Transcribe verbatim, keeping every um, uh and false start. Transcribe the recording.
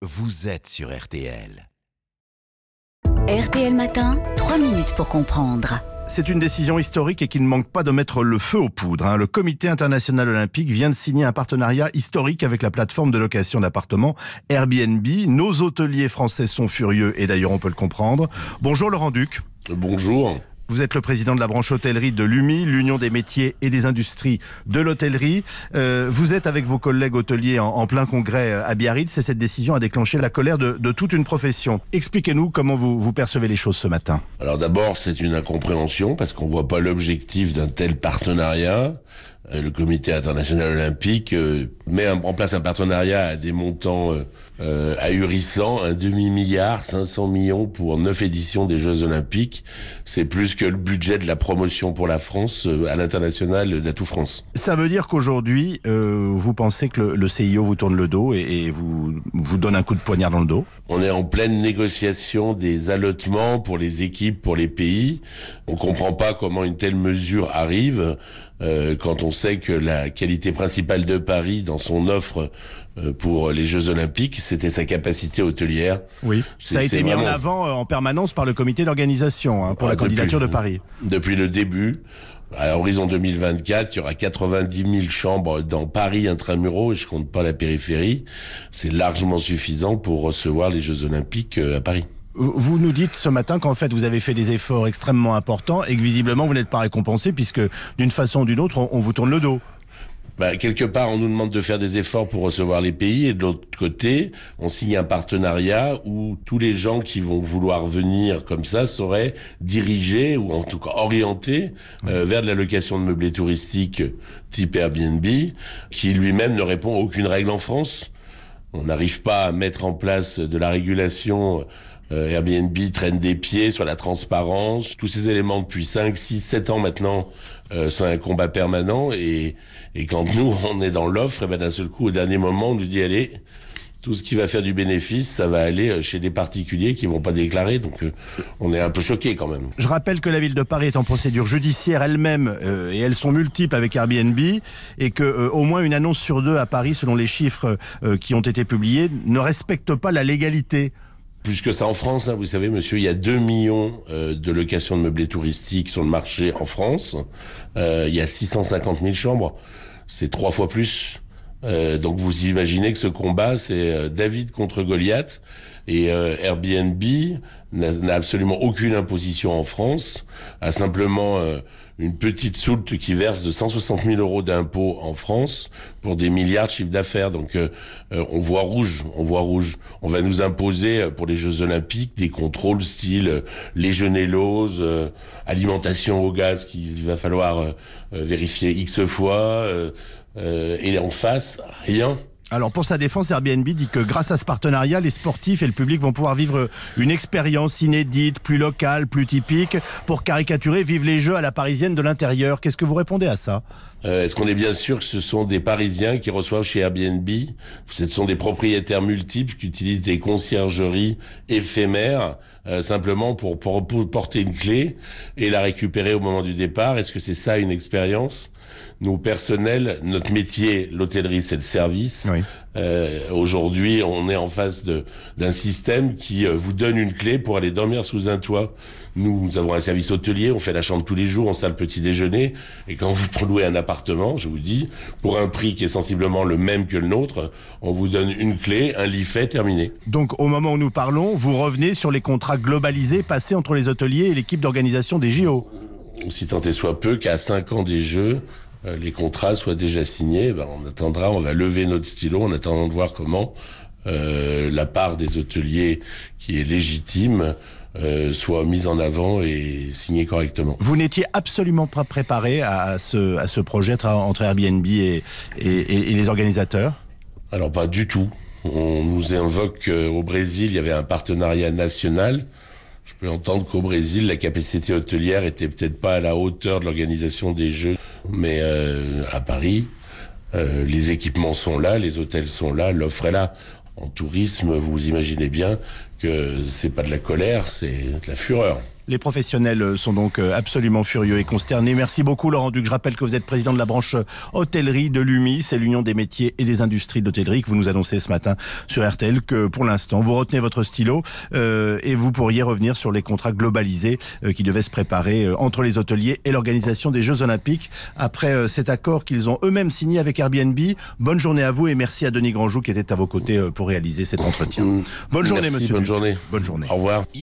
vous êtes sur R T L. R T L Matin, trois minutes pour comprendre. C'est une décision historique et qui ne manque pas de mettre le feu aux poudres. Hein. Le Comité international olympique vient de signer un partenariat historique avec la plateforme de location d'appartements Airbnb. Nos hôteliers français sont furieux et d'ailleurs on peut le comprendre. Bonjour Laurent Duc. Bonjour. Vous êtes le président de la branche hôtellerie de l'U M I, l'Union des métiers et des industries de l'hôtellerie. Euh, vous êtes avec vos collègues hôteliers en, en plein congrès à Biarritz et cette décision a déclenché la colère de, de toute une profession. Expliquez-nous comment vous, vous percevez les choses ce matin. Alors d'abord, c'est une incompréhension parce qu'on ne voit pas l'objectif d'un tel partenariat. Le Comité international olympique euh, met en place un partenariat à des montants euh, euh, ahurissants, un demi-milliard, cinq cents millions pour neuf éditions des Jeux olympiques. C'est plus que le budget de la promotion pour la France euh, à l'international d'Atout France. Ça veut dire qu'aujourd'hui, euh, vous pensez que le, le C I O vous tourne le dos et, et vous, vous donne un coup de poignard dans le dos ? On est en pleine négociation des allotements pour les équipes, pour les pays. On ne comprend pas comment une telle mesure arrive euh, quand on sait que la qualité principale de Paris dans son offre euh, pour les Jeux Olympiques, c'était sa capacité hôtelière. Oui, ça a été mis vraiment en avant euh, en permanence par le comité d'organisation hein, pour ah, la candidature depuis, de Paris. Depuis le début. À horizon deux mille vingt-quatre, il y aura quatre-vingt-dix mille chambres dans Paris intramuros, et je compte pas la périphérie. C'est largement suffisant pour recevoir les Jeux Olympiques à Paris. Vous nous dites ce matin qu'en fait vous avez fait des efforts extrêmement importants et que visiblement vous n'êtes pas récompensé puisque d'une façon ou d'une autre on, on vous tourne le dos. Bah, quelque part, on nous demande de faire des efforts pour recevoir les pays et de l'autre côté, on signe un partenariat où tous les gens qui vont vouloir venir comme ça seraient dirigés ou en tout cas orientés euh, vers de la location de meublés touristiques type Airbnb qui lui-même ne répond à aucune règle en France. On n'arrive pas à mettre en place de la régulation. Euh, Airbnb traîne des pieds sur la transparence. Tous ces éléments depuis cinq, six, sept ans maintenant euh, sont un combat permanent et, et quand nous on est dans l'offre, et ben d'un seul coup au dernier moment on nous dit allez, tout ce qui va faire du bénéfice, ça va aller chez des particuliers qui vont pas déclarer. Donc euh, on est un peu choqués quand même. Je rappelle que la ville de Paris est en procédure judiciaire elle-même euh, et elles sont multiples avec Airbnb et que euh, au moins une annonce sur deux à Paris, selon les chiffres euh, qui ont été publiés, ne respecte pas la légalité. Plus que ça en France, hein, vous savez, monsieur, il y a deux millions euh, de locations de meublés touristiques sur le marché en France. Euh, il y a six cent cinquante mille chambres. C'est trois fois plus. Euh, donc vous imaginez que ce combat, c'est euh, David contre Goliath. Et euh, Airbnb n'a, n'a absolument aucune imposition en France, a simplement euh, une petite soulte qui verse de cent soixante mille euros d'impôts en France pour des milliards de chiffre d'affaires. Donc euh, euh, on voit rouge, on voit rouge. On va nous imposer euh, pour les Jeux Olympiques des contrôles style euh, légionellose, euh, alimentation au gaz qu'il va falloir euh, euh, vérifier X fois, euh, euh, et en face, rien. Alors pour sa défense, Airbnb dit que grâce à ce partenariat, les sportifs et le public vont pouvoir vivre une expérience inédite, plus locale, plus typique, pour caricaturer, vivre les Jeux à la parisienne de l'intérieur. Qu'est-ce que vous répondez à ça ? euh, Est-ce qu'on est bien sûr que ce sont des Parisiens qui reçoivent chez Airbnb ? Ce sont des propriétaires multiples qui utilisent des conciergeries éphémères euh, simplement pour, pour, pour porter une clé et la récupérer au moment du départ. Est-ce que c'est ça une expérience ? Nous, personnels, notre métier, l'hôtellerie, c'est le service. Oui. Euh, aujourd'hui, on est en face de, d'un système qui euh, vous donne une clé pour aller dormir sous un toit. Nous, nous avons un service hôtelier, on fait la chambre tous les jours, on sert le petit déjeuner. Et quand vous louez un appartement, je vous dis, pour un prix qui est sensiblement le même que le nôtre, on vous donne une clé, un lit fait, terminé. Donc, au moment où nous parlons, vous revenez sur les contrats globalisés passés entre les hôteliers et l'équipe d'organisation des J O. Si tant est soit peu qu'à cinq ans des Jeux, les contrats soient déjà signés, ben on attendra, on va lever notre stylo en attendant de voir comment euh, la part des hôteliers qui est légitime euh, soit mise en avant et signée correctement. Vous n'étiez absolument pas préparé à ce, à ce projet entre Airbnb et, et, et, et les organisateurs ? Alors pas du tout. On nous invoque qu'au Brésil, il y avait un partenariat national. Je peux entendre qu'au Brésil, la capacité hôtelière était peut-être pas à la hauteur de l'organisation des Jeux, mais euh, à Paris, euh, les équipements sont là, les hôtels sont là, l'offre est là. En tourisme, vous imaginez bien que c'est pas de la colère, c'est de la fureur. Les professionnels sont donc absolument furieux et consternés. Merci beaucoup Laurent Duc. Je rappelle que vous êtes président de la branche hôtellerie de l'U M I, c'est l'Union des métiers et des industries d'hôtellerie, que vous nous annoncez ce matin sur R T L que pour l'instant vous retenez votre stylo euh, et vous pourriez revenir sur les contrats globalisés euh, qui devaient se préparer euh, entre les hôteliers et l'organisation des Jeux Olympiques après euh, cet accord qu'ils ont eux-mêmes signé avec Airbnb. Bonne journée à vous et merci à Denis Grandjou qui était à vos côtés euh, pour réaliser cet entretien. Bonne journée Merci, monsieur bonne Duc. journée. Bonne journée. Au revoir.